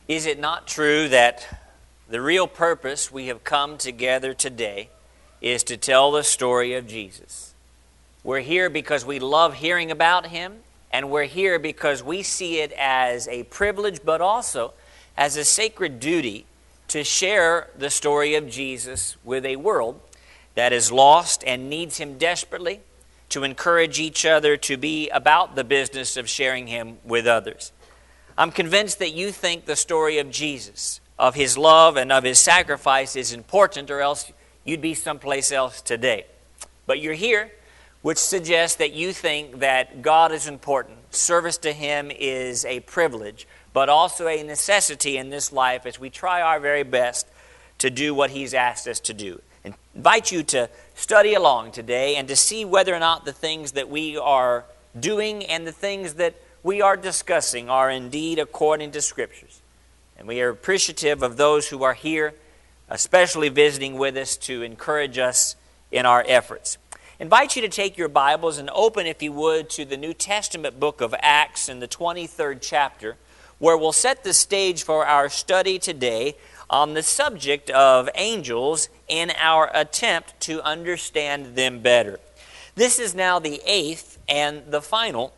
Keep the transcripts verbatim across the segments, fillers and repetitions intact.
Is it not true that the real purpose we have come together today is to tell the story of Jesus? We're here because we love hearing about Him, and we're here because we see it as a privilege, but also as a sacred duty to share the story of Jesus with a world that is lost and needs Him desperately, to encourage each other to be about the business of sharing Him with others. I'm convinced that you think the story of Jesus, of His love and of His sacrifice is important, or else you'd be someplace else today. But you're here, which suggests that you think that God is important. Service to Him is a privilege, but also a necessity in this life as we try our very best to do what He's asked us to do. I invite you to study along today and to see whether or not the things that we are doing and the things that we are discussing are indeed according to Scriptures. And we are appreciative of those who are here, especially visiting with us, to encourage us in our efforts. I invite you to take your Bibles and open, if you would, to the New Testament book of Acts in the twenty-third chapter, where we'll set the stage for our study today on the subject of angels in our attempt to understand them better. This is now the eighth and the final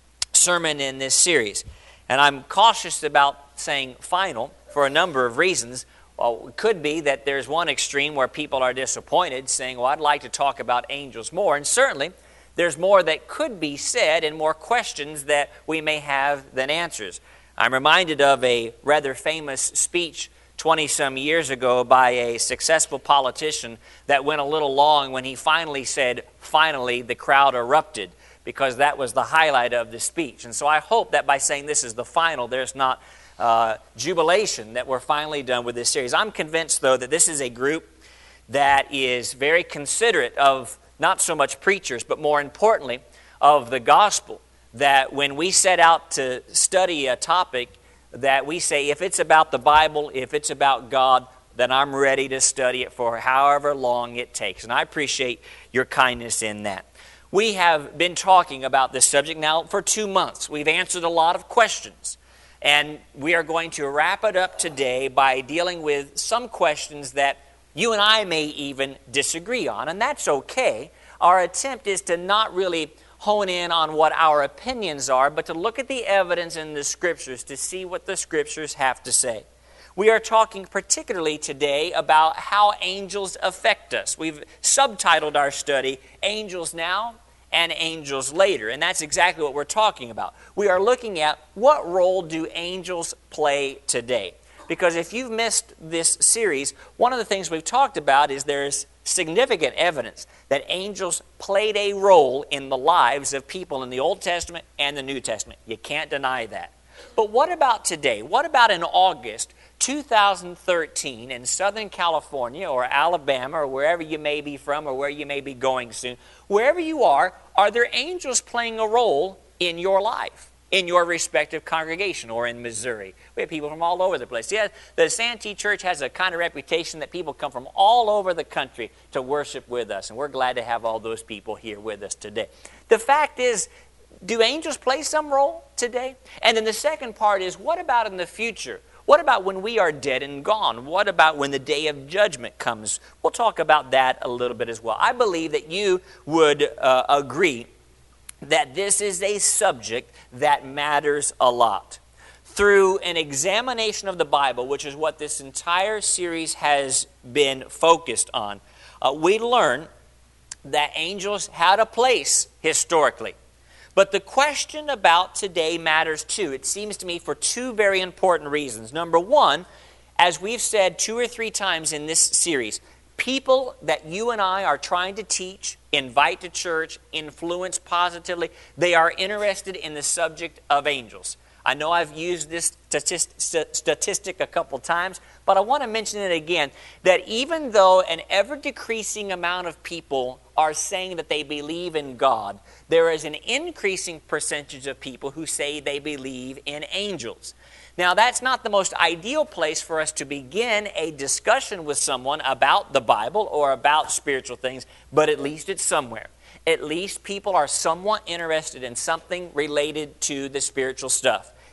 sermon in this series. And I'm cautious about saying final for a number of reasons. Well, it could be that there's one extreme where people are disappointed, saying, well, I'd like to talk about angels more. And certainly, there's more that could be said and more questions that we may have than answers. I'm reminded of a rather famous speech twenty-some years ago by a successful politician that went a little long when he finally said, finally, the crowd erupted, because that was the highlight of the speech. And so I hope that by saying this is the final, there's not uh, jubilation that we're finally done with this series. I'm convinced, though, that this is a group that is very considerate of not so much preachers, but more importantly, of the gospel. That when we set out to study a topic, that we say, if it's about the Bible, if it's about God, then I'm ready to study it for however long it takes. And I appreciate your kindness in that. We have been talking about this subject now for two months. We've answered a lot of questions. And we are going to wrap it up today by dealing with some questions that you and I may even disagree on. And that's okay. Our attempt is to not really hone in on what our opinions are, but to look at the evidence in the Scriptures to see what the Scriptures have to say. We are talking particularly today about how angels affect us. We've subtitled our study, Angels Now and Angels Later, and that's exactly what we're talking about. We are looking at what role do angels play today. Because if you've missed this series, one of the things we've talked about is there's significant evidence that angels played a role in the lives of people in the Old Testament and the New Testament. You can't deny that. But what about today? What about in August two thousand thirteen in Southern California or Alabama or wherever you may be from or where you may be going soon? Wherever you are, are there angels playing a role in your life, in your respective congregation, or in Missouri? We have people from all over the place. Yeah, the Santee Church has a kind of reputation that people come from all over the country to worship with us, and we're glad to have all those people here with us today. The fact is, do angels play some role today? And then the second part is, what about in the future? What about when we are dead and gone? What about when the day of judgment comes? We'll talk about that a little bit as well. I believe that you would uh, agree that this is a subject that matters a lot. Through an examination of the Bible, which is what this entire series has been focused on, uh, we learn that angels had a place historically. But the question about today matters too. It seems to me for two very important reasons. Number one, as we've said two or three times in this series, people that you and I are trying to teach, invite to church, influence positively, they are interested in the subject of angels. I know I've used this statistic a couple times, but I want to mention it again, that even though an ever-decreasing amount of people are saying that they believe in God, there is an increasing percentage of people who say they believe in angels. Now, that's not the most ideal place for us to begin a discussion with someone about the Bible or about spiritual things, but at least it's somewhere. At least people are somewhat interested in something related to the spiritual stuff.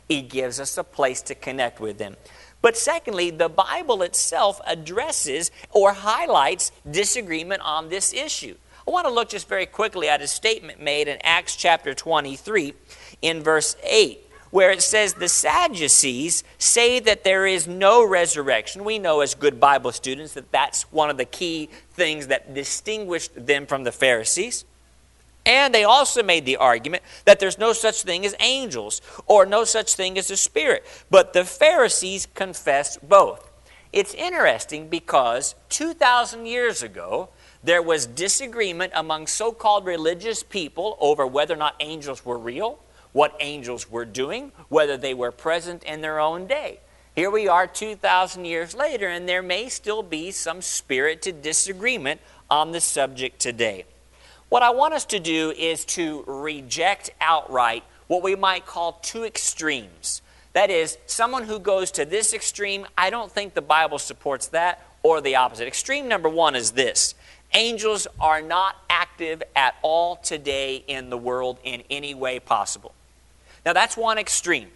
He gives us a place to connect with them. But secondly, the Bible itself addresses or highlights disagreement on this issue. I want to look just very quickly at a statement made in Acts chapter twenty-three in verse eight, where it says, the Sadducees say that there is no resurrection. We know as good Bible students that that's one of the key things that distinguished them from the Pharisees. And they also made the argument that there's no such thing as angels or no such thing as a spirit. But the Pharisees confessed both. It's interesting because two thousand years ago, there was disagreement among so-called religious people over whether or not angels were real, what angels were doing, whether they were present in their own day. Here we are two thousand years later, and there may still be some spirited disagreement on the subject today. What I want us to do is to reject outright what we might call two extremes. That is, someone who goes to this extreme, I don't think the Bible supports that, or the opposite. Extreme number one is this: angels are not active at all today in the world in any way possible. Now that's one extreme.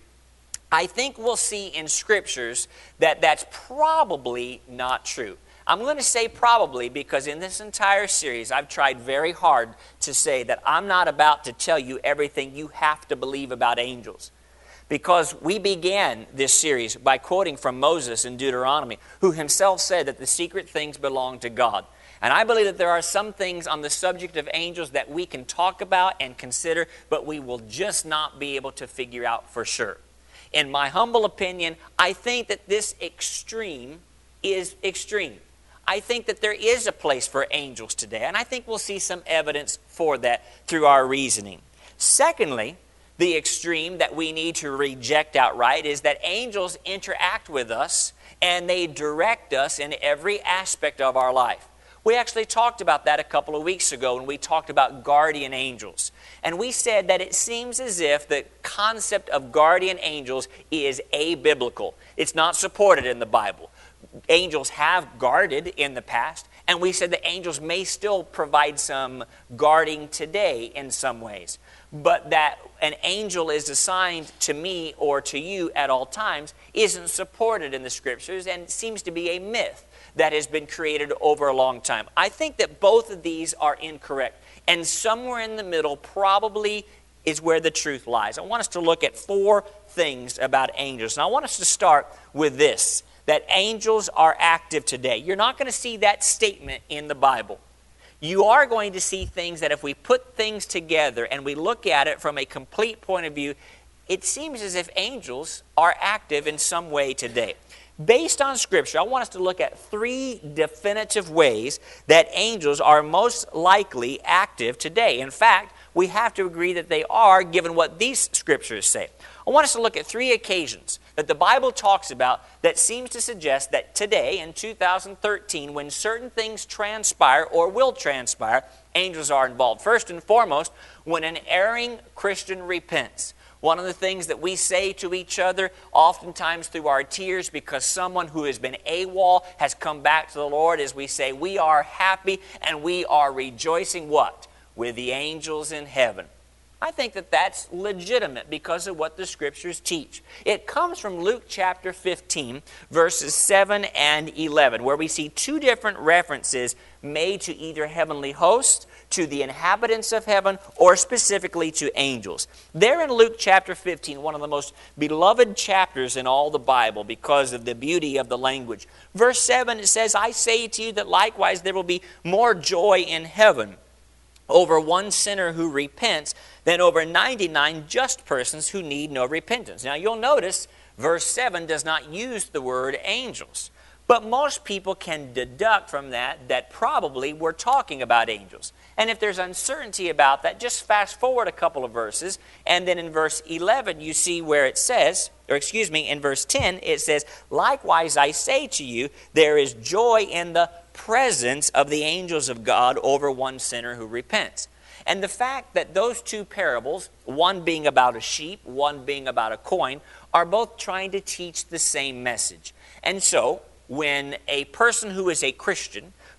I think we'll see in scriptures that that's probably not true. I'm going to say probably because in this entire series I've tried very hard to say that I'm not about to tell you everything you have to believe about angels. Because we began this series by quoting from Moses in Deuteronomy, who himself said that the secret things belong to God. And I believe that there are some things on the subject of angels that we can talk about and consider, but we will just not be able to figure out for sure. In my humble opinion, I think that this extreme is extreme. I think that there is a place for angels today, and I think we'll see some evidence for that through our reasoning. Secondly, the extreme that we need to reject outright is that angels interact with us and they direct us in every aspect of our life. We actually talked about that a couple of weeks ago when we talked about guardian angels. And we said that it seems as if the concept of guardian angels is abiblical. It's not supported in the Bible. Angels have guarded in the past, and we said that angels may still provide some guarding today in some ways. But that an angel is assigned to me or to you at all times isn't supported in the Scriptures and seems to be a myth that has been created over a long time. I think that both of these are incorrect, and somewhere in the middle probably is where the truth lies. I want us to look at four things about angels, and I want us to start with this: that angels are active today. You're not going to see that statement in the Bible. You are going to see things that if we put things together and we look at it from a complete point of view, it seems as if angels are active in some way today. Based on Scripture, I want us to look at three definitive ways that angels are most likely active today. In fact, we have to agree that they are, given what these Scriptures say. I want us to look at three occasions that the Bible talks about that seems to suggest that today, in two thousand thirteen, when certain things transpire or will transpire, angels are involved. First and foremost, when an erring Christian repents. One of the things that we say to each other, oftentimes through our tears, because someone who has been AWOL has come back to the Lord, is we say, we are happy and we are rejoicing what? With the angels in heaven. I think that that's legitimate because of what the Scriptures teach. It comes from Luke chapter fifteen, verses seven and eleven, where we see two different references made to either heavenly hosts, to the inhabitants of heaven, or specifically to angels. There in Luke chapter fifteen, one of the most beloved chapters in all the Bible because of the beauty of the language. Verse seven, it says, I say to you that likewise there will be more joy in heaven over one sinner who repents than over ninety-nine just persons who need no repentance. Now you'll notice verse seven does not use the word angels. But most people can deduct from that that probably we're talking about angels. And if there's uncertainty about that, just fast forward a couple of verses. And then in verse eleven, you see where it says, or excuse me, in verse ten, it says, likewise I say to you, there is joy in the presence of the angels of God over one sinner who repents. And the fact that those two parables, one being about a sheep, one being about a coin, are both trying to teach the same message. And so, when a person who is a Christian,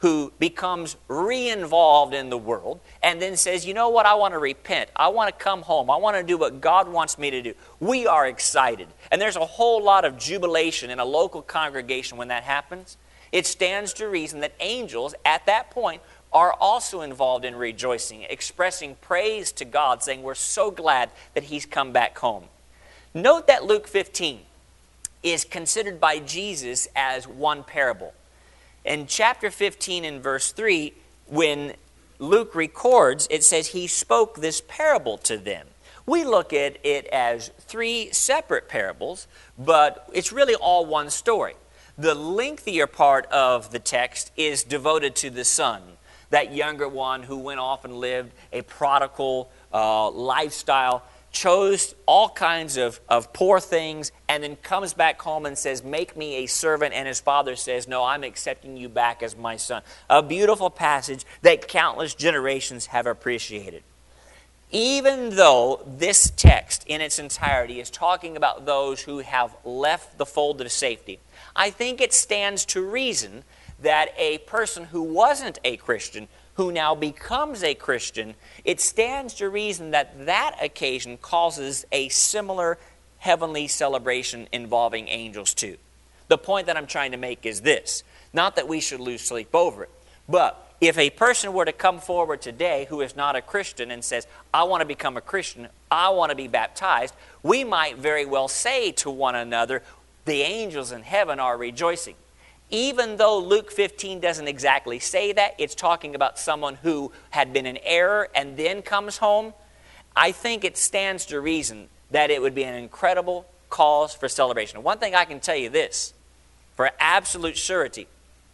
who becomes re-involved in the world and then says, you know what, I want to repent. I want to come home. I want to do what God wants me to do. We are excited. And there's a whole lot of jubilation in a local congregation when that happens. It stands to reason that angels at that point are also involved in rejoicing, expressing praise to God, saying we're so glad that he's come back home. Note that Luke fifteen is considered by Jesus as one parable. In chapter fifteen and verse three, when Luke records, it says he spoke this parable to them. We look at it as three separate parables, but it's really all one story. The lengthier part of the text is devoted to the son, that younger one who went off and lived a prodigal uh, lifestyle, chose all kinds of, of poor things, and then comes back home and says, make me a servant. And his father says, no, I'm accepting you back as my son. A beautiful passage that countless generations have appreciated. Even though this text in its entirety is talking about those who have left the fold of safety, I think it stands to reason that a person who wasn't a Christian, who now becomes a Christian, it stands to reason that that occasion causes a similar heavenly celebration involving angels too. The point that I'm trying to make is this, not that we should lose sleep over it, but if a person were to come forward today who is not a Christian and says, I want to become a Christian, I want to be baptized, we might very well say to one another, the angels in heaven are rejoicing. Even though Luke fifteen doesn't exactly say that, it's talking about someone who had been in error and then comes home, I think it stands to reason that it would be an incredible cause for celebration. One thing I can tell you this, for absolute surety,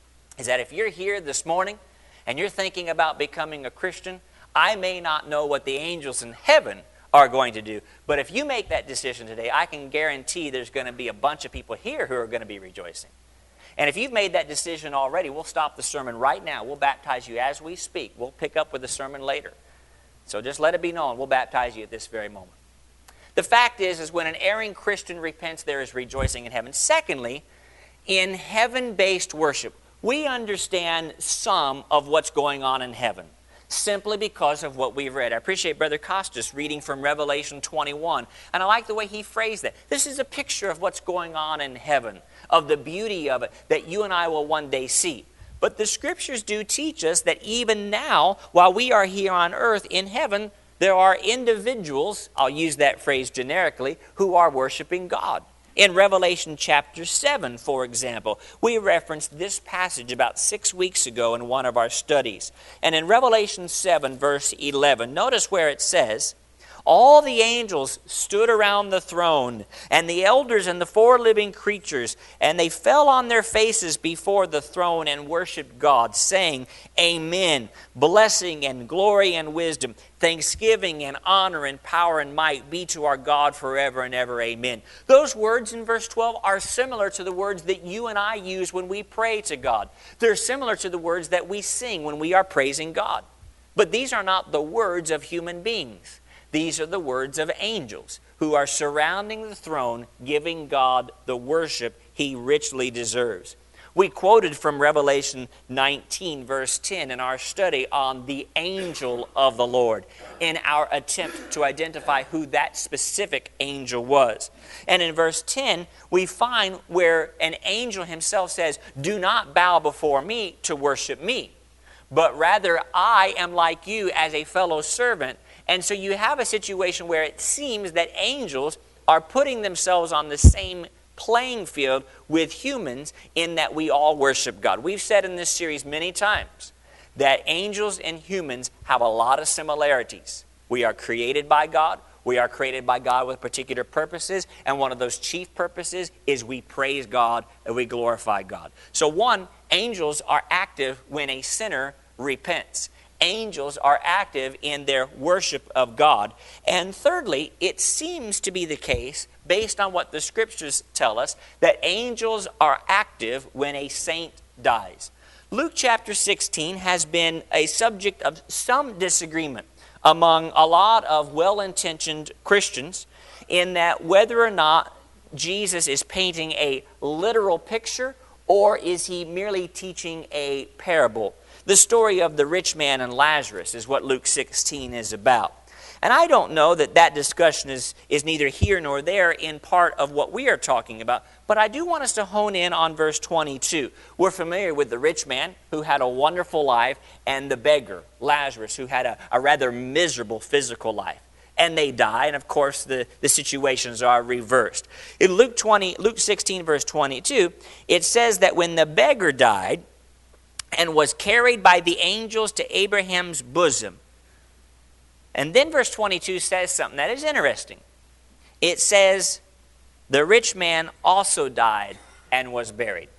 is that if you're here this morning and you're thinking about becoming a Christian, I may not know what the angels in heaven are going to do, but if you make that decision today, I can guarantee there's going to be a bunch of people here who are going to be rejoicing. And if you've made that decision already, we'll stop the sermon right now. We'll baptize you as we speak. We'll pick up with the sermon later. So just let it be known, we'll baptize you at this very moment. The fact is, is when an erring Christian repents, there is rejoicing in heaven. Secondly, in heaven-based worship, we understand some of what's going on in heaven simply because of what we've read. I appreciate Brother Costas reading from Revelation twenty-one, and I like the way he phrased that. This is a picture of what's going on in heaven, of the beauty of it that you and I will one day see. But the Scriptures do teach us that even now, while we are here on earth in heaven, there are individuals, I'll use that phrase generically, who are worshiping God. In Revelation chapter seven, for example, we referenced this passage about six weeks ago in one of our studies. And in Revelation seven, verse eleven, notice where it says, all the angels stood around the throne, and the elders and the four living creatures, and they fell on their faces before the throne and worshiped God, saying, Amen. Blessing and glory and wisdom, thanksgiving and honor and power and might be to our God forever and ever. Amen. Those words in verse twelve are similar to the words that you and I use when we pray to God. They're similar to the words that we sing when we are praising God. But these are not the words of human beings. These are the words of angels who are surrounding the throne, giving God the worship he richly deserves. We quoted from Revelation nineteen, verse ten in our study on the angel of the Lord in our attempt to identify who that specific angel was. And in verse ten, we find where an angel himself says, do not bow before me to worship me, but rather I am like you as a fellow servant. And so you have a situation where it seems that angels are putting themselves on the same playing field with humans in that we all worship God. We've said in this series many times that angels and humans have a lot of similarities. We are created by God. We are created by God with particular purposes, and one of those chief purposes is we praise God and we glorify God. So one, angels are active when a sinner repents. Angels are active in their worship of God. And thirdly, it seems to be the case, based on what the Scriptures tell us, that angels are active when a saint dies. Luke chapter sixteen has been a subject of some disagreement among a lot of well-intentioned Christians in that whether or not Jesus is painting a literal picture or is he merely teaching a parable? The story of the rich man and Lazarus is what Luke sixteen is about. And I don't know that that discussion is, is neither here nor there in part of what we are talking about, but I do want us to hone in on verse twenty-two. We're familiar with the rich man who had a wonderful life and the beggar, Lazarus, who had a, a rather miserable physical life. And they die, and of course the, the situations are reversed. In Luke twenty, Luke sixteen, verse twenty-two, it says that when the beggar died and was carried by the angels to Abraham's bosom. And then verse twenty-two says something that is interesting. It says, the rich man also died and was buried.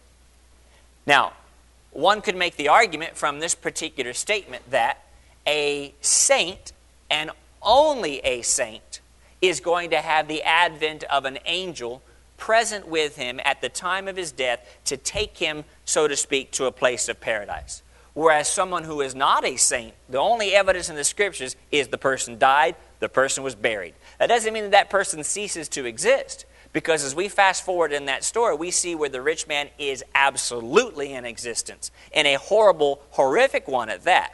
Now, one could make the argument from this particular statement that a saint, and only a saint, is going to have the advent of an angel present with him at the time of his death to take him, so to speak, to a place of paradise. Whereas someone who is not a saint, the only evidence in the Scriptures is the person died, the person was buried. That doesn't mean that that person ceases to exist, because as we fast forward in that story, we see where the rich man is absolutely in existence, and a horrible, horrific one at that.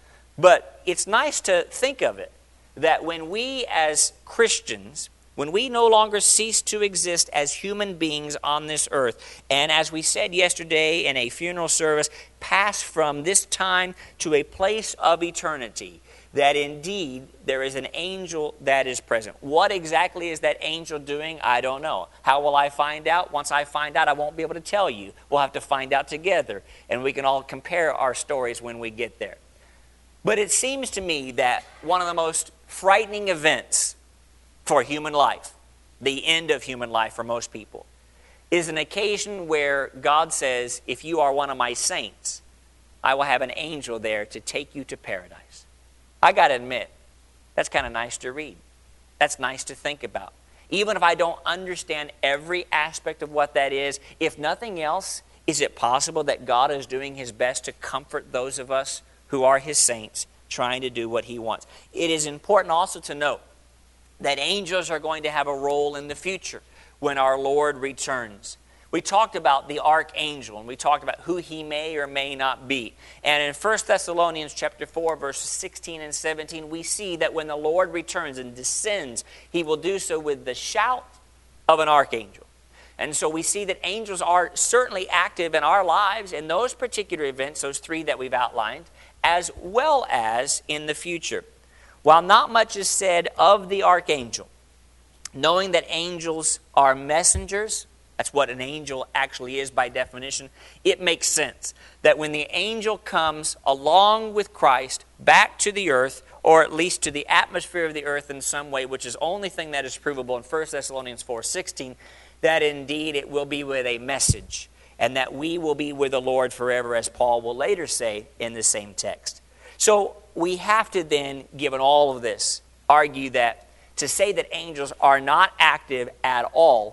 But it's nice to think of it, that when we as Christians, when we no longer cease to exist as human beings on this earth, and as we said yesterday in a funeral service, pass from this time to a place of eternity, that indeed there is an angel that is present. What exactly is that angel doing? I don't know. How will I find out? Once I find out, I won't be able to tell you. We'll have to find out together, and we can all compare our stories when we get there. But it seems to me that one of the most frightening events for human life, the end of human life for most people, is an occasion where God says, if you are one of my saints, I will have an angel there to take you to paradise. I got to admit, that's kind of nice to read. That's nice to think about. Even if I don't understand every aspect of what that is, if nothing else, is it possible that God is doing his best to comfort those of us who are his saints, trying to do what he wants? It is important also to note that angels are going to have a role in the future when our Lord returns. We talked about the archangel, and we talked about who he may or may not be. And in First Thessalonians chapter four, verses sixteen and seventeen, we see that when the Lord returns and descends, he will do so with the shout of an archangel. And so we see that angels are certainly active in our lives in those particular events, those three that we've outlined, as well as in the future. While not much is said of the archangel, knowing that angels are messengers, that's what an angel actually is by definition, it makes sense that when the angel comes along with Christ back to the earth, or at least to the atmosphere of the earth in some way, which is the only thing that is provable in First Thessalonians four sixteen, that indeed it will be with a message, and that we will be with the Lord forever, as Paul will later say in the same text. So we have to then, given all of this, argue that to say that angels are not active at all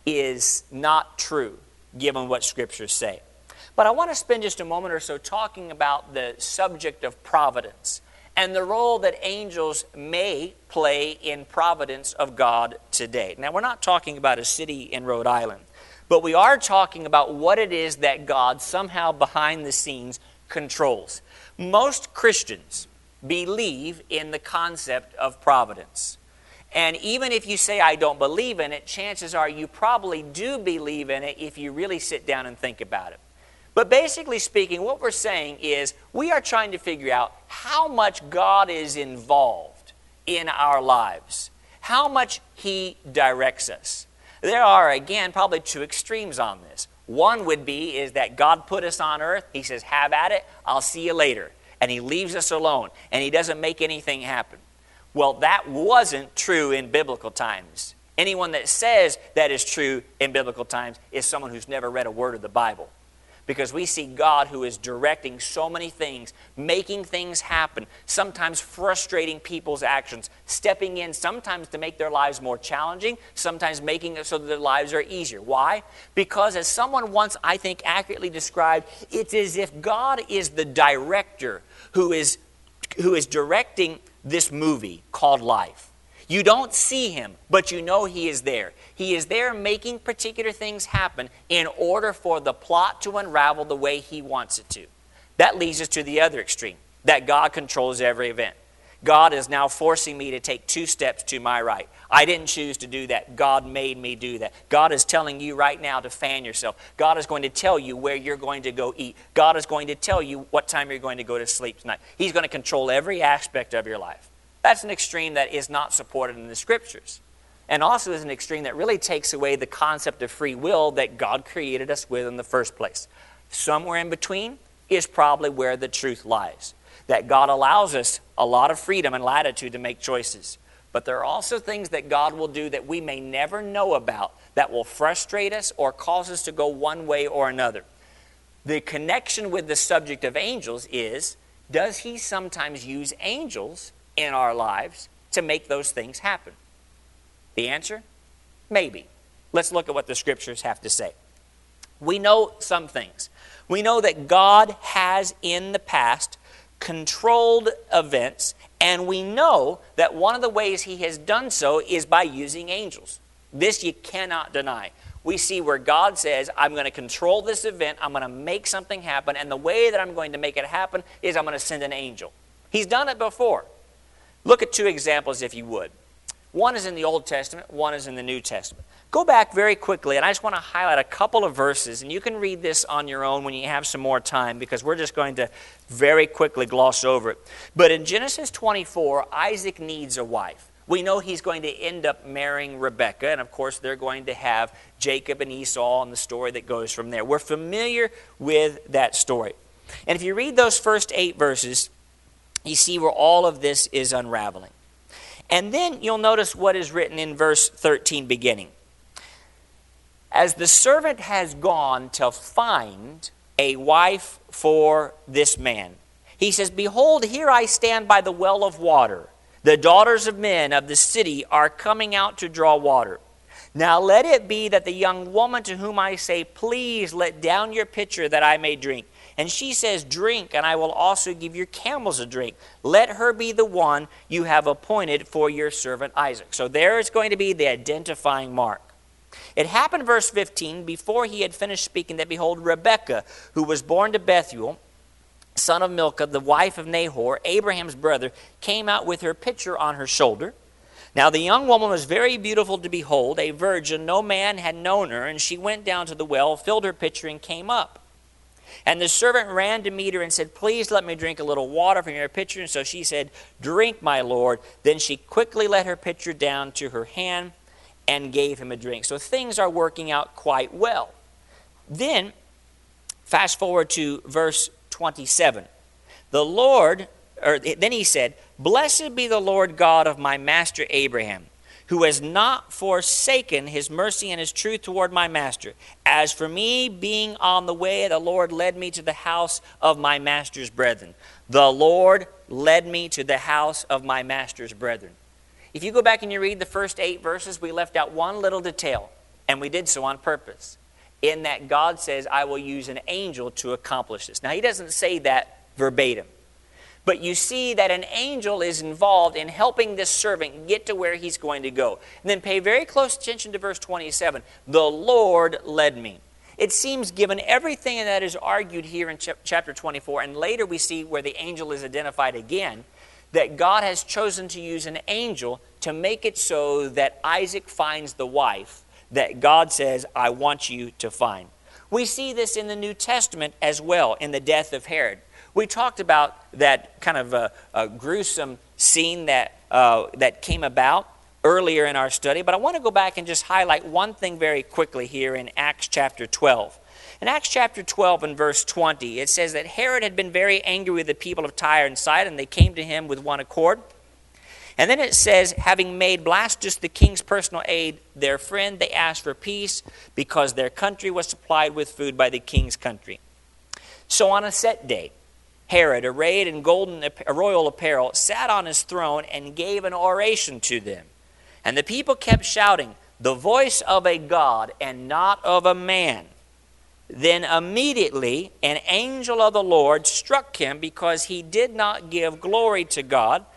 is not true, given what Scriptures say. But I want to spend just a moment or so talking about the subject of providence and the role that angels may play in providence of God today. Now, we're not talking about a city in Rhode Island, but we are talking about what it is that God somehow behind the scenes controls. Most Christians believe in the concept of providence. And even if you say, I don't believe in it, chances are you probably do believe in it if you really sit down and think about it. But basically speaking, what we're saying is we are trying to figure out how much God is involved in our lives, how much he directs us. There are, again, probably two extremes on this. One would be is that God put us on earth. He says, have at it. I'll see you later. And he leaves us alone. And he doesn't make anything happen. Well, that wasn't true in biblical times. Anyone that says that is true in biblical times is someone who's never read a word of the Bible. Because we see God who is directing so many things, making things happen, sometimes frustrating people's actions, stepping in sometimes to make their lives more challenging, sometimes making it so that their lives are easier. Why? Because as someone once, I think, accurately described, it's as if God is the director who is, who is directing this movie called life. You don't see him, but you know he is there. He is there making particular things happen in order for the plot to unravel the way he wants it to. That leads us to the other extreme, that God controls every event. God is now forcing me to take two steps to my right. I didn't choose to do that. God made me do that. God is telling you right now to fan yourself. God is going to tell you where you're going to go eat. God is going to tell you what time you're going to go to sleep tonight. He's going to control every aspect of your life. That's an extreme that is not supported in the Scriptures. And also is an extreme that really takes away the concept of free will that God created us with in the first place. Somewhere in between is probably where the truth lies. That God allows us a lot of freedom and latitude to make choices. But there are also things that God will do that we may never know about that will frustrate us or cause us to go one way or another. The connection with the subject of angels is, does he sometimes use angels in our lives to make those things happen? The answer? Maybe. Let's look at what the Scriptures have to say. We know some things. We know that God has in the past controlled events, and we know that one of the ways he has done so is by using angels. This you cannot deny. We see where God says, I'm going to control this event, I'm going to make something happen, and the way that I'm going to make it happen is I'm going to send an angel. He's done it before. Look at two examples if you would. One is in the Old Testament, one is in the New Testament. Go back very quickly, and I just want to highlight a couple of verses, and you can read this on your own when you have some more time, because we're just going to very quickly gloss over it. But in Genesis twenty-four, Isaac needs a wife. We know he's going to end up marrying Rebekah, and of course they're going to have Jacob and Esau and the story that goes from there. We're familiar with that story. And if you read those first eight verses, you see where all of this is unraveling. And then you'll notice what is written in verse thirteen beginning. As the servant has gone to find a wife for this man, he says, behold, here I stand by the well of water. The daughters of men of the city are coming out to draw water. Now let it be that the young woman to whom I say, please let down your pitcher that I may drink. And she says, drink, and I will also give your camels a drink. Let her be the one you have appointed for your servant Isaac. So there is going to be the identifying mark. It happened, verse fifteen, before he had finished speaking, that behold, Rebekah, who was born to Bethuel, son of Milcah, the wife of Nahor, Abraham's brother, came out with her pitcher on her shoulder. Now the young woman was very beautiful to behold, a virgin, no man had known her, and she went down to the well, filled her pitcher, and came up. And the servant ran to meet her and said, please let me drink a little water from your pitcher. And so she said, drink, my lord. Then she quickly let her pitcher down to her hand and gave him a drink. So things are working out quite well. Then, fast forward to verse twenty-seven. The Lord, or then he said, blessed be the Lord God of my master Abraham, who has not forsaken his mercy and his truth toward my master. As for me, being on the way, the Lord led me to the house of my master's brethren. The Lord led me to the house of my master's brethren. If you go back and you read the first eight verses, we left out one little detail, and we did so on purpose, in that God says, I will use an angel to accomplish this. Now, he doesn't say that verbatim. But you see that an angel is involved in helping this servant get to where he's going to go. And then pay very close attention to verse twenty-seven. The Lord led me. It seems, given everything that is argued here in chapter twenty-four, and later we see where the angel is identified again, that God has chosen to use an angel to make it so that Isaac finds the wife that God says, I want you to find. We see this in the New Testament as well, in the death of Herod. We talked about that kind of a, a gruesome scene that, uh, that came about earlier in our study, but I want to go back and just highlight one thing very quickly here in Acts chapter twelve. In Acts chapter twelve and verse twenty, it says that Herod had been very angry with the people of Tyre and Sidon, and they came to him with one accord. And then it says, having made Blastus the king's personal aide their friend, they asked for peace because their country was supplied with food by the king's country. So on a set day, Herod, arrayed in golden royal apparel, sat on his throne and gave an oration to them. And the people kept shouting, the voice of a God and not of a man. Then immediately an angel of the Lord struck him because he did not give glory to God.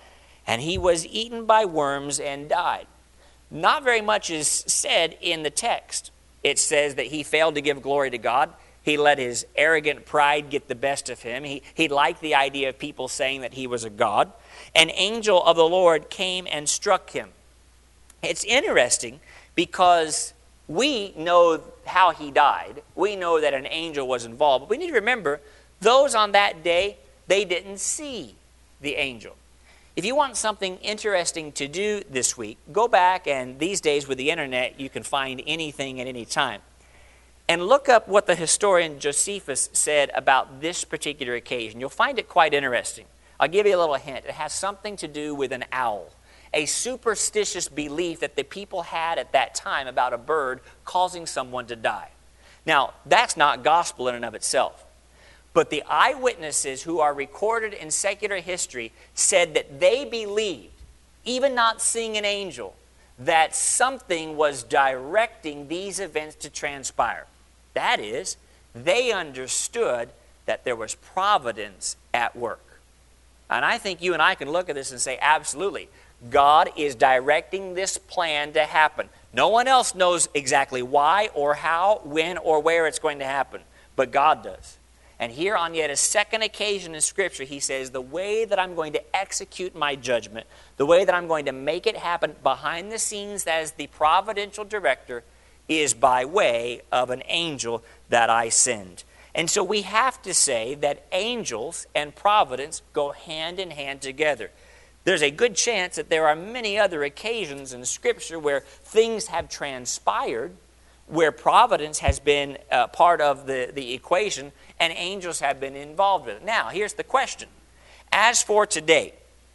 and he was eaten by worms and died. Not very much is said in the text. It says that he failed to give glory to God. He let his arrogant pride get the best of him. He, he liked the idea of people saying that he was a god. An angel of the Lord came and struck him. It's interesting because we know how he died. We know that an angel was involved. But we need to remember, those on that day, they didn't see the angel. If you want something interesting to do this week, go back, and these days with the internet, you can find anything at any time. And look up what the historian Josephus said about this particular occasion. You'll find it quite interesting. I'll give you a little hint. It has something to do with an owl, a superstitious belief that the people had at that time about a bird causing someone to die. Now, that's not gospel in and of itself. But the eyewitnesses who are recorded in secular history said that they believed, even not seeing an angel, that something was directing these events to transpire. That is, they understood that there was providence at work. And I think you and I can look at this and say, absolutely, God is directing this plan to happen. No one else knows exactly why or how, when, or where it's going to happen, but God does. And here on yet a second occasion in Scripture, he says, the way that I'm going to execute my judgment, the way that I'm going to make it happen behind the scenes as the providential director, is by way of an angel that I send. And so we have to say that angels and providence go hand in hand together. There's a good chance that there are many other occasions in Scripture where things have transpired, where providence has been uh, part of the, the equation, and angels have been involved with it. Now, here's the question. As for today,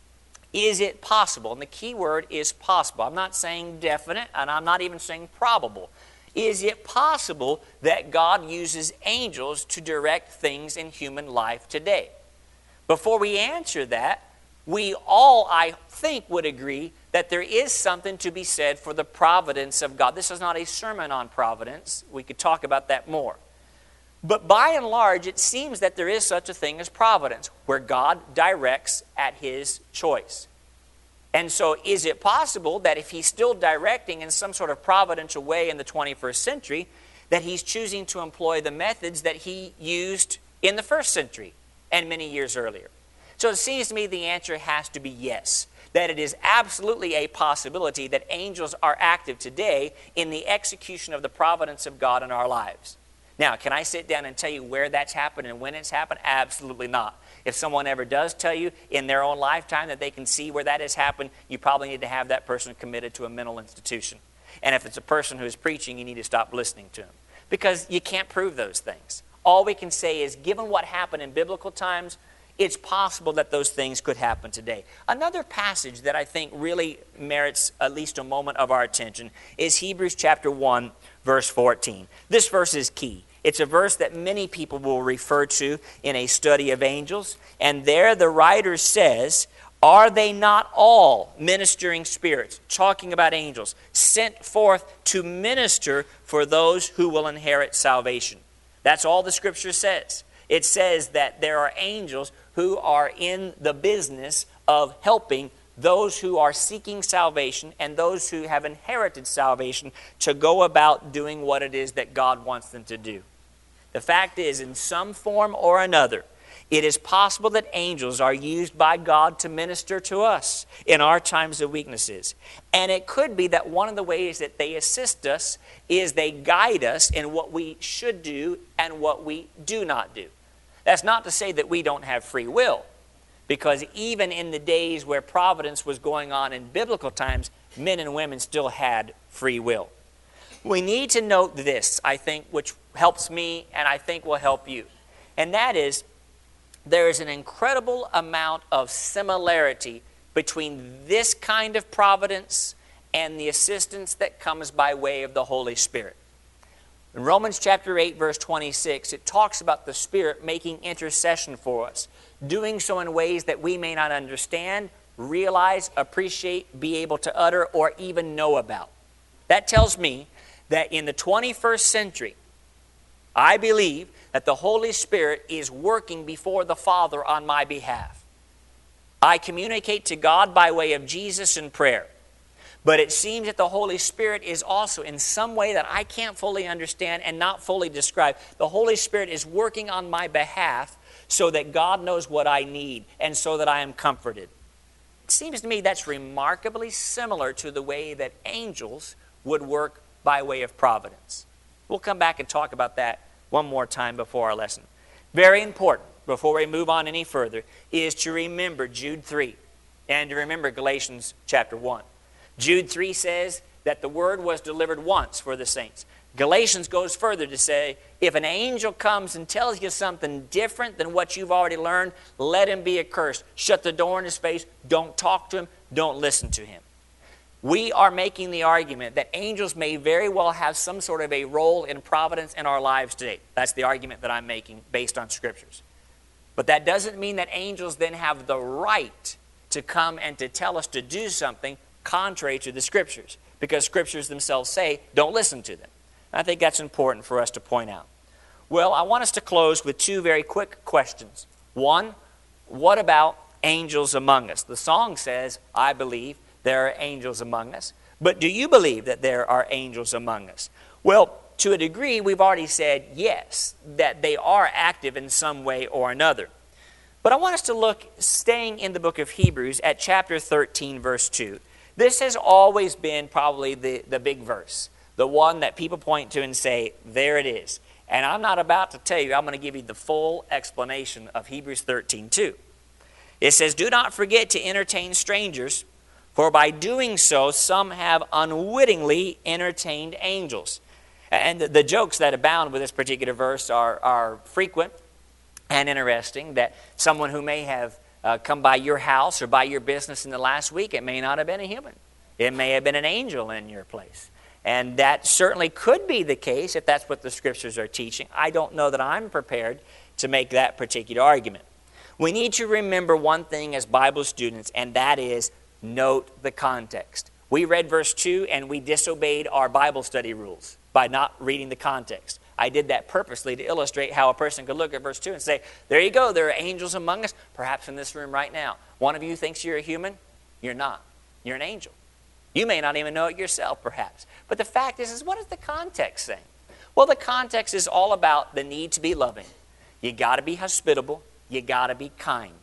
is it possible? And the key word is possible. I'm not saying definite, and I'm not even saying probable. Is it possible that God uses angels to direct things in human life today? Before we answer that, we all, I think, would agree that there is something to be said for the providence of God. This is not a sermon on providence. We could talk about that more. But by and large, it seems that there is such a thing as providence, where God directs at his choice. And so is it possible that if he's still directing in some sort of providential way in the twenty-first century, that he's choosing to employ the methods that he used in the first century and many years earlier? So it seems to me the answer has to be yes, that it is absolutely a possibility that angels are active today in the execution of the providence of God in our lives. Now, can I sit down and tell you where that's happened and when it's happened? Absolutely not. If someone ever does tell you in their own lifetime that they can see where that has happened, you probably need to have that person committed to a mental institution. And if it's a person who is preaching, you need to stop listening to him, because you can't prove those things. All we can say is, given what happened in biblical times, it's possible that those things could happen today. Another passage that I think really merits at least a moment of our attention is Hebrews chapter one, verse fourteen. This verse is key. It's a verse that many people will refer to in a study of angels. And there the writer says, are they not all ministering spirits, talking about angels, sent forth to minister for those who will inherit salvation? That's all the Scripture says. It says that there are angels who are in the business of helping those who are seeking salvation and those who have inherited salvation to go about doing what it is that God wants them to do. The fact is, in some form or another, it is possible that angels are used by God to minister to us in our times of weaknesses. And it could be that one of the ways that they assist us is they guide us in what we should do and what we do not do. That's not to say that we don't have free will, because even in the days where providence was going on in biblical times, men and women still had free will. We need to note this, I think, which helps me and I think will help you. And that is, there is an incredible amount of similarity between this kind of providence and the assistance that comes by way of the Holy Spirit. In Romans chapter eight, verse twenty-six, it talks about the Spirit making intercession for us, doing so in ways that we may not understand, realize, appreciate, be able to utter, or even know about. That tells me that in the twenty-first century, I believe that the Holy Spirit is working before the Father on my behalf. I communicate to God by way of Jesus in prayer. But it seems that the Holy Spirit is also in some way that I can't fully understand and not fully describe. The Holy Spirit is working on my behalf so that God knows what I need and so that I am comforted. It seems to me that's remarkably similar to the way that angels would work by way of providence. We'll come back and talk about that one more time before our lesson. Very important, before we move on any further, is to remember Jude three and to remember Galatians chapter one. Jude three says that the word was delivered once for the saints. Galatians goes further to say, if an angel comes and tells you something different than what you've already learned, let him be accursed. Shut the door in his face. Don't talk to him. Don't listen to him. We are making the argument that angels may very well have some sort of a role in providence in our lives today. That's the argument that I'm making based on Scriptures. But that doesn't mean that angels then have the right to come and to tell us to do something contrary to the Scriptures, because Scriptures themselves say, don't listen to them. And I think that's important for us to point out. Well, I want us to close with two very quick questions. One, what about angels among us? The song says, I believe there are angels among us. But do you believe that there are angels among us? Well, to a degree, we've already said yes, that they are active in some way or another. But I want us to look, staying in the book of Hebrews, at chapter thirteen, verse two. This has always been probably the, the big verse, the one that people point to and say, there it is. And I'm not about to tell you, I'm going to give you the full explanation of Hebrews thirteen two. It says, do not forget to entertain strangers, for by doing so, some have unwittingly entertained angels. And the, the jokes that abound with this particular verse are, are frequent and interesting, that someone who may have Uh, come by your house or by your business in the last week, it may not have been a human. It may have been an angel in your place. And that certainly could be the case if that's what the Scriptures are teaching. I don't know that I'm prepared to make that particular argument. We need to remember one thing as Bible students, and that is note the context. We read verse two and we disobeyed our Bible study rules by not reading the context. I did that purposely to illustrate how a person could look at verse two and say, there you go, there are angels among us, perhaps in this room right now. One of you thinks you're a human. You're not. You're an angel. You may not even know it yourself, perhaps. But the fact is, is what is the context saying? Well, the context is all about the need to be loving. You got to be hospitable. You got to be kind.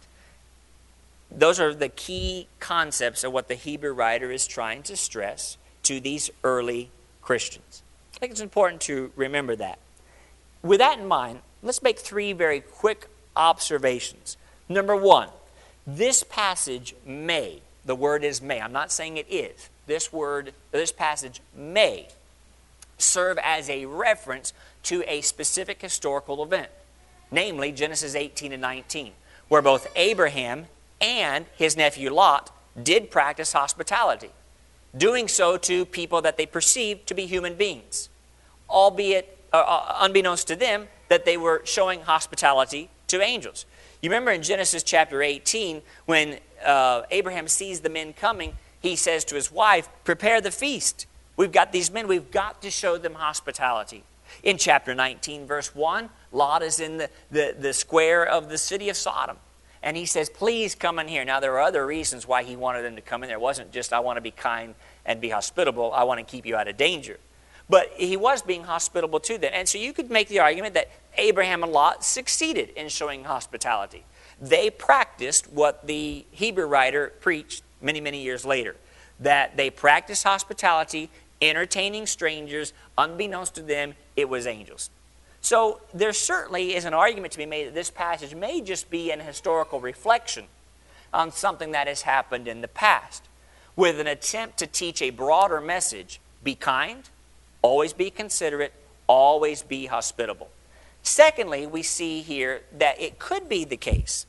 Those are the key concepts of what the Hebrew writer is trying to stress to these early Christians. I think it's important to remember that. With that in mind, let's make three very quick observations. Number one, this passage may, the word is may, I'm not saying it is, this word, this passage may serve as a reference to a specific historical event, namely Genesis eighteen and nineteen, where both Abraham and his nephew Lot did practice hospitality, doing so to people that they perceived to be human beings, albeit uh, unbeknownst to them that they were showing hospitality to angels. You remember in Genesis chapter eighteen, when uh, Abraham sees the men coming, he says to his wife, prepare the feast. We've got these men, we've got to show them hospitality. In chapter nineteen, verse one, Lot is in the, the, the square of the city of Sodom. And he says, please come in here. Now, there are other reasons why he wanted them to come in there. It wasn't just, I want to be kind and be hospitable. I want to keep you out of danger. But he was being hospitable to them. And so you could make the argument that Abraham and Lot succeeded in showing hospitality. They practiced what the Hebrew writer preached many, many years later, that they practiced hospitality, entertaining strangers. Unbeknownst to them, it was angels. So there certainly is an argument to be made that this passage may just be an historical reflection on something that has happened in the past, with an attempt to teach a broader message. Be kind, always be considerate, always be hospitable. Secondly, we see here that it could be the case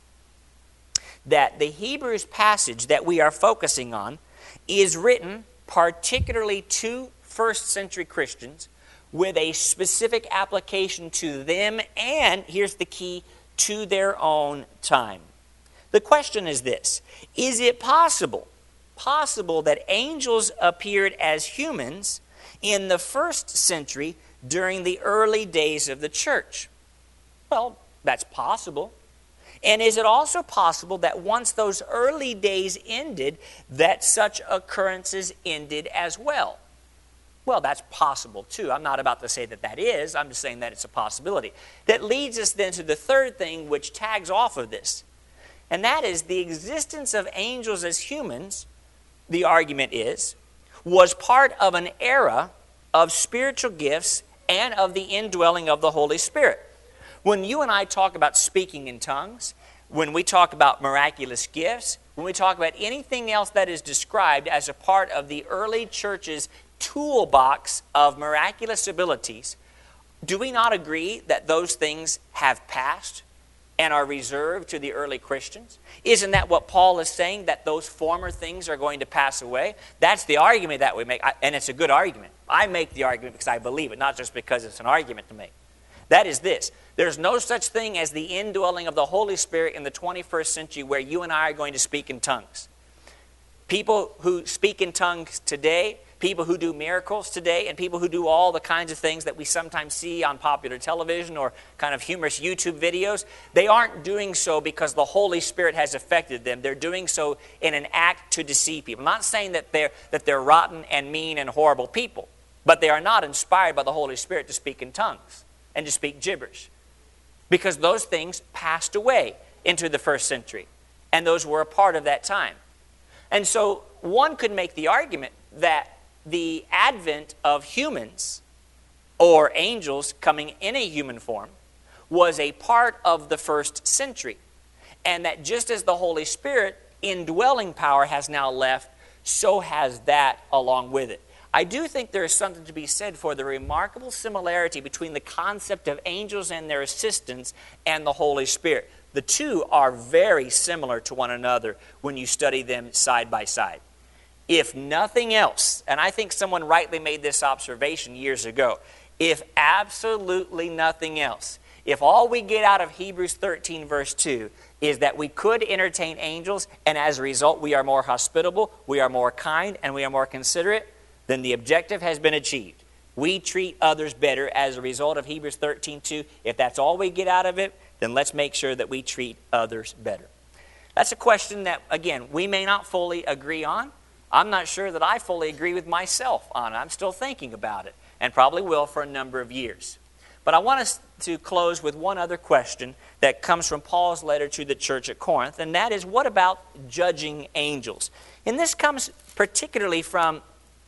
that the Hebrews passage that we are focusing on is written particularly to first century Christians with a specific application to them and, here's the key, to their own time. The question is this: is it possible, possible that angels appeared as humans in the first century during the early days of the church? Well, that's possible. And is it also possible that once those early days ended, that such occurrences ended as well? Well, that's possible too. I'm not about to say that that is. I'm just saying that it's a possibility. That leads us then to the third thing which tags off of this. And that is the existence of angels as humans, the argument is, was part of an era of spiritual gifts and of the indwelling of the Holy Spirit. When you and I talk about speaking in tongues, when we talk about miraculous gifts, when we talk about anything else that is described as a part of the early church's toolbox of miraculous abilities, do we not agree that those things have passed and are reserved to the early Christians? Isn't that what Paul is saying, that those former things are going to pass away? That's the argument that we make, and it's a good argument. I make the argument because I believe it, not just because it's an argument to make. That is this: there's no such thing as the indwelling of the Holy Spirit in the twenty-first century where you and I are going to speak in tongues. People who speak in tongues today, people who do miracles today, and people who do all the kinds of things that we sometimes see on popular television or kind of humorous YouTube videos, they aren't doing so because the Holy Spirit has affected them. They're doing so in an act to deceive people. I'm not saying that they're, that they're rotten and mean and horrible people, but they are not inspired by the Holy Spirit to speak in tongues and to speak gibberish, because those things passed away into the first century, and those were a part of that time. And so one could make the argument that the advent of humans or angels coming in a human form was a part of the first century, and that just as the Holy Spirit indwelling power has now left, so has that along with it. I do think there is something to be said for the remarkable similarity between the concept of angels and their assistants and the Holy Spirit. The two are very similar to one another when you study them side by side. If nothing else, and I think someone rightly made this observation years ago, if absolutely nothing else, if all we get out of Hebrews thirteen verse two is that we could entertain angels, and as a result we are more hospitable, we are more kind, and we are more considerate, then the objective has been achieved. We treat others better as a result of Hebrews thirteen two. If that's all we get out of it, then let's make sure that we treat others better. That's a question that, again, we may not fully agree on. I'm not sure that I fully agree with myself on it. I'm still thinking about it, and probably will for a number of years. But I want us to close with one other question that comes from Paul's letter to the church at Corinth, and that is, what about judging angels? And this comes particularly from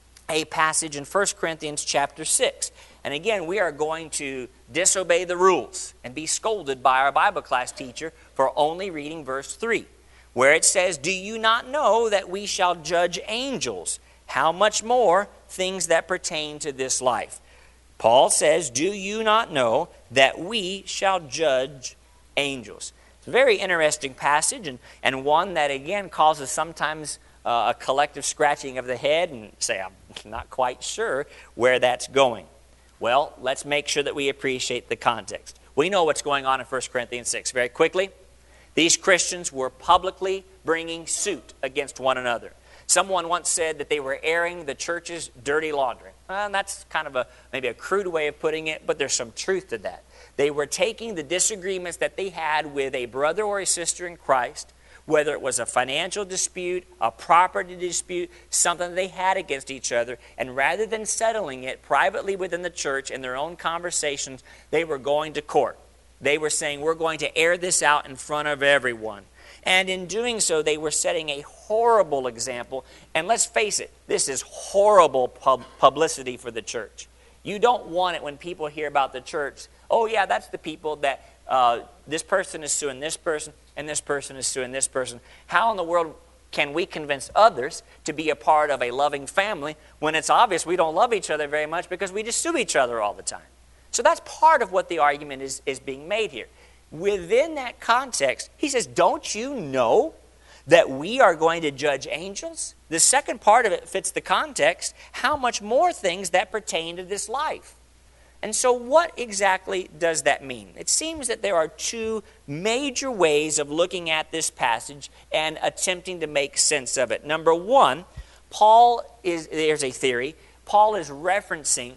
a passage in First Corinthians chapter six. And again, we are going to disobey the rules and be scolded by our Bible class teacher for only reading verse three, where it says, "Do you not know that we shall judge angels? How much more things that pertain to this life?" Paul says, "Do you not know that we shall judge angels?" It's a very interesting passage, and, and one that, again, causes sometimes uh, a collective scratching of the head and say, I'm not quite sure where that's going. Well, let's make sure that we appreciate the context. We know what's going on in First Corinthians six. Very quickly, these Christians were publicly bringing suit against one another. Someone once said that they were airing the church's dirty laundry. Well, and that's kind of a maybe a crude way of putting it, but there's some truth to that. They were taking the disagreements that they had with a brother or a sister in Christ, whether it was a financial dispute, a property dispute, something that they had against each other, and rather than settling it privately within the church in their own conversations, they were going to court. They were saying, we're going to air this out in front of everyone. And in doing so, they were setting a horrible example. And let's face it, this is horrible pub- publicity for the church. You don't want it when people hear about the church. Oh, yeah, that's the people that uh, this person is suing this person, and this person is suing this person. How in the world can we convince others to be a part of a loving family when it's obvious we don't love each other very much because we just sue each other all the time? So that's part of what the argument is, is being made here. Within that context, he says, don't you know that we are going to judge angels? The second part of it fits the context. How much more things that pertain to this life? And so what exactly does that mean? It seems that there are two major ways of looking at this passage and attempting to make sense of it. Number one, Paul is, there's a theory, Paul is referencing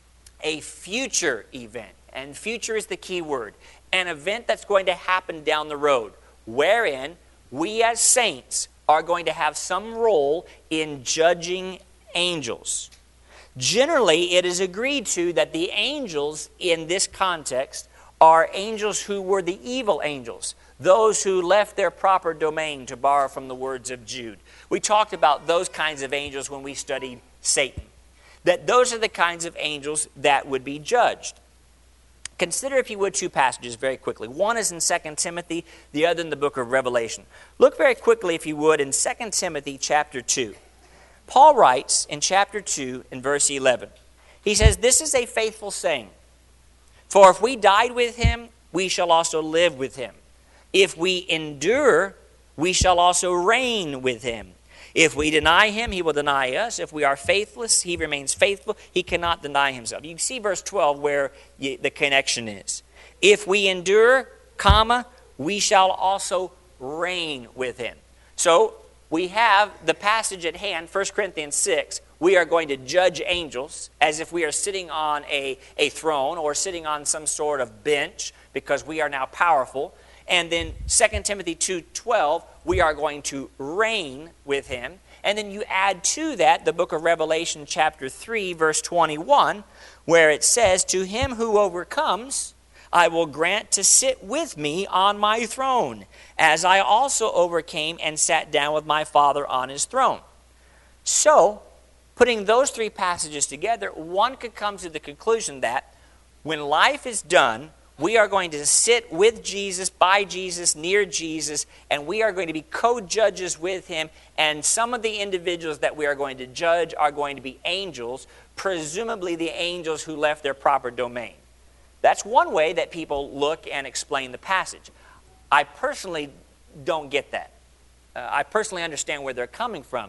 a future event. And future is the key word. An event that's going to happen down the road. wherein we as saints are going to have some role in judging angels. Generally, it is agreed to that the angels in this context are angels who were the evil angels, those who left their proper domain, to borrow from the words of Jude. We talked about those kinds of angels when we studied Satan, that those are the kinds of angels that would be judged. Consider, if you would, two passages very quickly. One is in Second Timothy, the other in the book of Revelation. Look very quickly, if you would, in Second Timothy chapter two. Paul writes in chapter two in verse eleven. He says, "This is a faithful saying, for if we died with him, we shall also live with him. If we endure, we shall also reign with him. If we deny him, he will deny us. If we are faithless, he remains faithful. He cannot deny himself." You can see verse twelve where the connection is. If we endure, comma, we shall also reign with him. So we have the passage at hand, First Corinthians six. We are going to judge angels as if we are sitting on a, a throne or sitting on some sort of bench because we are now powerful. And then Second Timothy two twelve, we are going to reign with him. And then you add to that the book of Revelation chapter three, verse twenty-one, where it says, "To him who overcomes, I will grant to sit with me on my throne, as I also overcame and sat down with my Father on his throne." So, putting those three passages together, one could come to the conclusion that when life is done, we are going to sit with Jesus, by Jesus, near Jesus, and we are going to be co-judges with him, and some of the individuals that we are going to judge are going to be angels, presumably the angels who left their proper domain. That's one way that people look and explain the passage. I personally don't get that. Uh, I personally understand where they're coming from,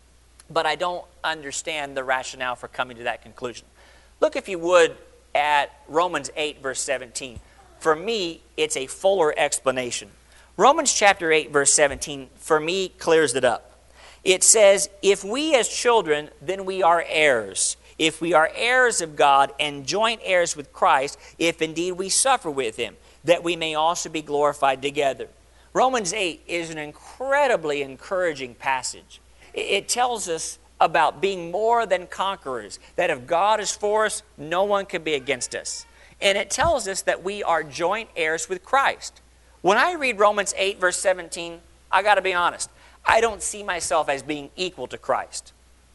but I don't understand the rationale for coming to that conclusion. Look, if you would, at Romans eight, verse seventeen. For me, it's a fuller explanation. Romans chapter eight, verse seventeen, for me, clears it up. It says, "If we as children, then we are heirs. If we are heirs of God and joint heirs with Christ, if indeed we suffer with him, that we may also be glorified together." Romans eight is an incredibly encouraging passage. It tells us about being more than conquerors, that if God is for us, no one can be against us. And it tells us that we are joint heirs with Christ. When I read Romans eight, verse seventeen, I got to be honest, I don't see myself as being equal to Christ.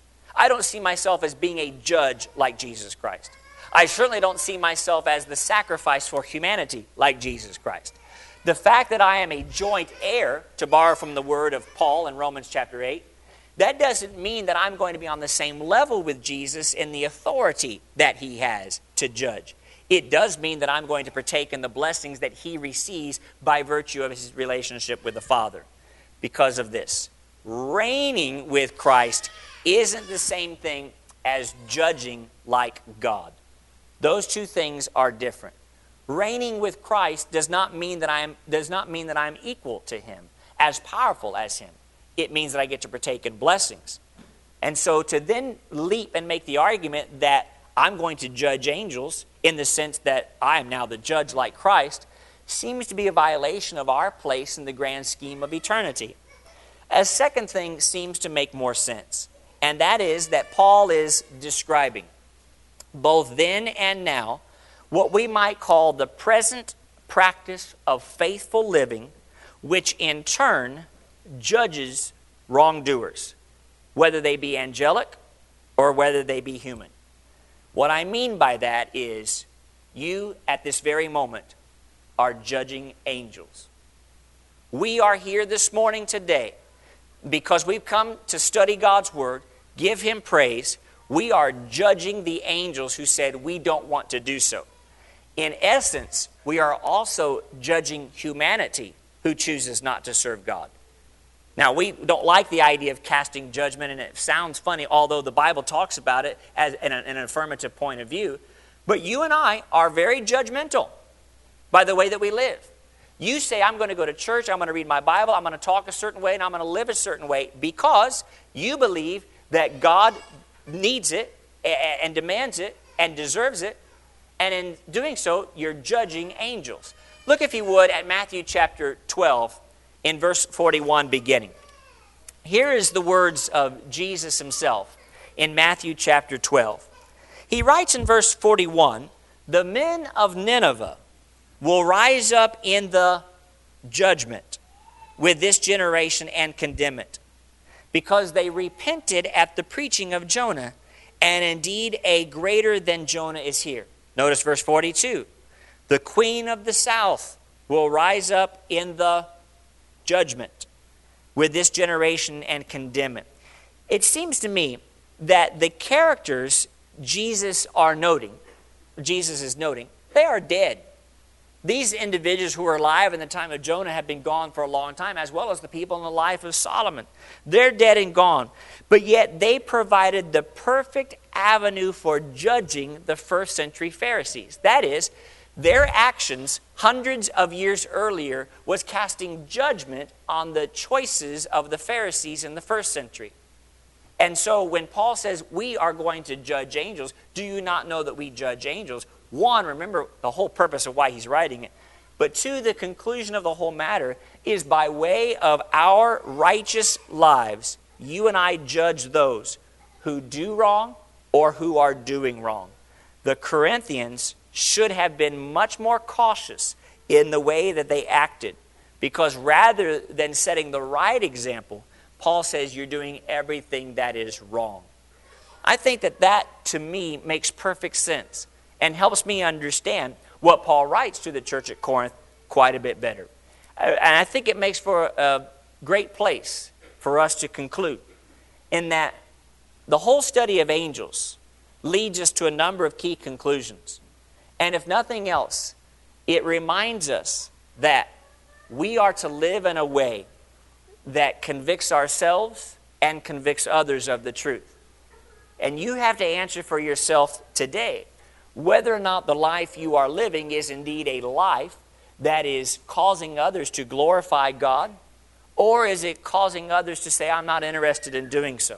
I don't see myself as being a judge like Jesus Christ. I certainly don't see myself as the sacrifice for humanity like Jesus Christ. The fact that I am a joint heir, to borrow from the word of Paul in Romans chapter eight, that doesn't mean that I'm going to be on the same level with Jesus in the authority that he has to judge. It does mean that I'm going to partake in the blessings that he receives by virtue of his relationship with the Father. Because of this, reigning with Christ isn't the same thing as judging like God. Those two things are different. Reigning with Christ does not mean that I am does not mean that I'm equal to him, as powerful as him. It means that I get to partake in blessings. And so to then leap and make the argument that I'm going to judge angels in the sense that I am now the judge like Christ seems to be a violation of our place in the grand scheme of eternity. A second thing seems to make more sense, and that is that Paul is describing, both then and now, what we might call the present practice of faithful living, which in turn judges wrongdoers, whether they be angelic or whether they be human. What I mean by that is you at this very moment are judging angels. We are here this morning today because we've come to study God's Word, give him praise. We are judging the angels who said we don't want to do so. In essence, we are also judging humanity who chooses not to serve God. Now, we don't like the idea of casting judgment, and it sounds funny, although the Bible talks about it as in, a, in an affirmative point of view. But you and I are very judgmental by the way that we live. You say, I'm going to go to church, I'm going to read my Bible, I'm going to talk a certain way, and I'm going to live a certain way because you believe that God needs it and demands it and deserves it. And in doing so, you're judging angels. Look, if you would, at Matthew chapter twelve in verse forty-one beginning. Here is the words of Jesus himself in Matthew chapter twelve. He writes in verse forty-one, "The men of Nineveh will rise up in the judgment with this generation and condemn it, because they repented at the preaching of Jonah, and indeed a greater than Jonah is here." Notice verse forty-two. "The queen of the south will rise up in the judgment with this generation and condemn it." It seems to me that the characters Jesus are noting, Jesus is noting, they are dead. These individuals who were alive in the time of Jonah have been gone for a long time, as well as the people in the life of Solomon. They're dead and gone. But yet they provided the perfect avenue for judging the first century Pharisees. That is, their actions hundreds of years earlier was casting judgment on the choices of the Pharisees in the first century. And so when Paul says we are going to judge angels, do you not know that we judge angels? One, remember the whole purpose of why he's writing it. But two, the conclusion of the whole matter is by way of our righteous lives, you and I judge those who do wrong or who are doing wrong. The Corinthians should have been much more cautious in the way that they acted, because rather than setting the right example, Paul says you're doing everything that is wrong. I think that that, to me, makes perfect sense and helps me understand what Paul writes to the church at Corinth quite a bit better. And I think it makes for a great place for us to conclude in that the whole study of angels leads us to a number of key conclusions. And if nothing else, it reminds us that we are to live in a way that convicts ourselves and convicts others of the truth. And you have to answer for yourself today whether or not the life you are living is indeed a life that is causing others to glorify God, or is it causing others to say, I'm not interested in doing so.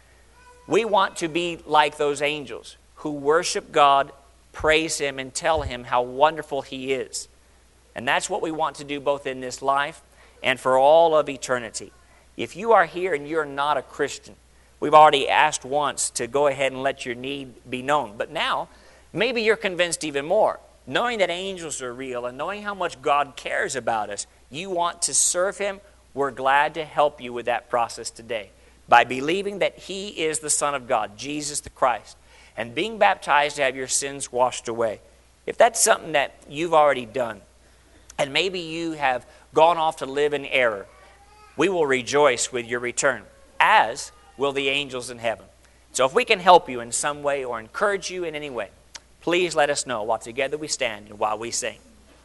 We want to be like those angels who worship God, praise Him, and tell Him how wonderful He is. And that's what we want to do both in this life and for all of eternity. If you are here and you're not a Christian, we've already asked once to go ahead and let your need be known. But now, maybe you're convinced even more. Knowing that angels are real and knowing how much God cares about us, you want to serve Him, we're glad to help you with that process today by believing that He is the Son of God, Jesus the Christ, and being baptized to have your sins washed away. If that's something that you've already done, and maybe you have gone off to live in error, we will rejoice with your return, as will the angels in heaven. So if we can help you in some way or encourage you in any way, please let us know while together we stand and while we sing.